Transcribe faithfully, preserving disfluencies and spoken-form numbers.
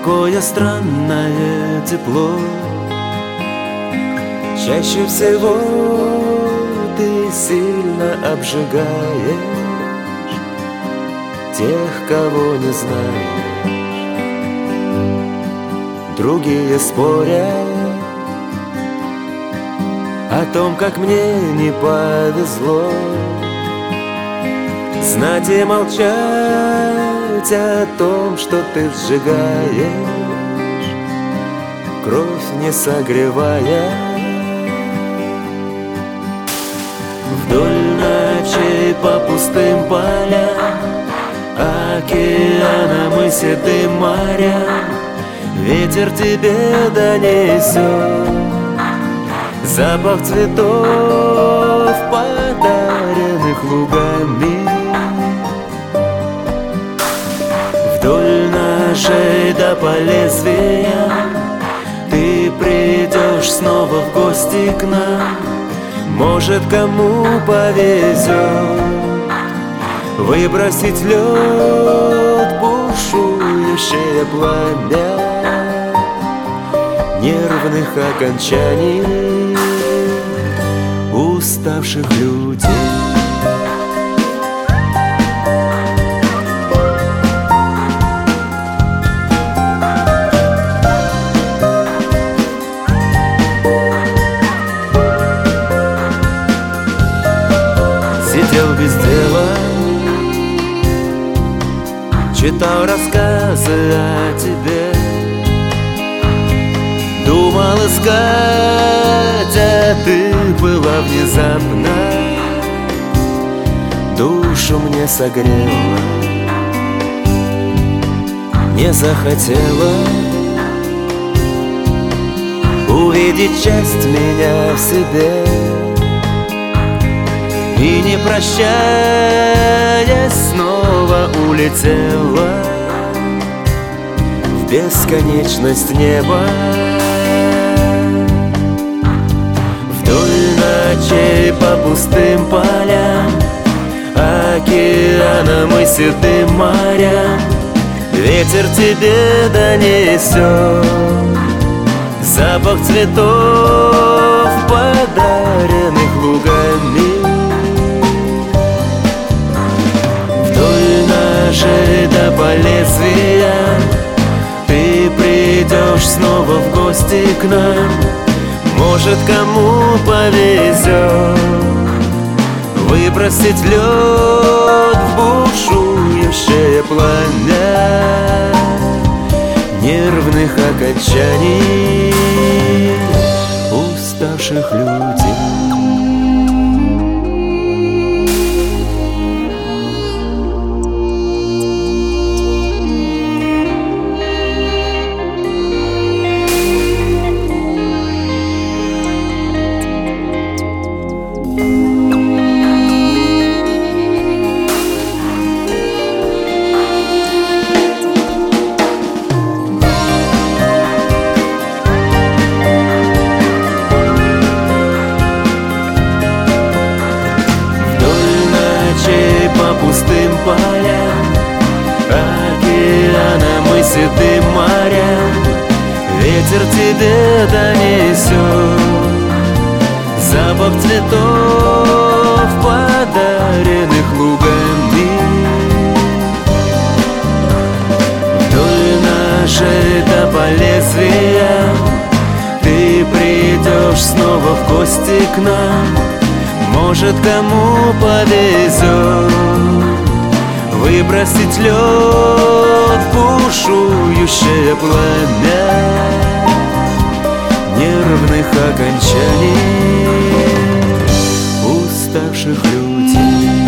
Какое странное тепло. Чаще всего ты сильно обжигаешь тех, кого не знаешь. Другие спорят о том, как мне не повезло. Знать и молчать о том, что ты сжигаешь, кровь не согревая. Вдоль ночей по пустым полям, океанам и седым морям ветер тебе донесет запах цветов, подаренных лугами. Вдоль ножей да по лезвиям ты придешь снова в гости к нам. Может, кому повезет выбросить лед, бушующее пламя нервных окончаний уставших людей. Сидел без дела, читал рассказы о тебе, думал искать, а ты была внезапно, душу мне согрела, не захотела увидеть часть меня в себе. И не прощаясь снова улетела в бесконечность неба. Вдоль ночей по пустым полям, океанам и седым морям ветер тебе донесет запах цветов, подаренных лугами. Да по лезвиям ты придешь снова в гости к нам. Может, кому повезет выбросить лед в бушующее пламя нервных окончаний уставших людей. Пустым полям, океанам и седым морям ветер тебе донесет запах цветов, подаренных лугами. Вдоль нашей да по лезвиям ты придешь снова в гости к нам. Может, кому повезет выбросить лед в бушующее пламя нервных окончаний уставших людей.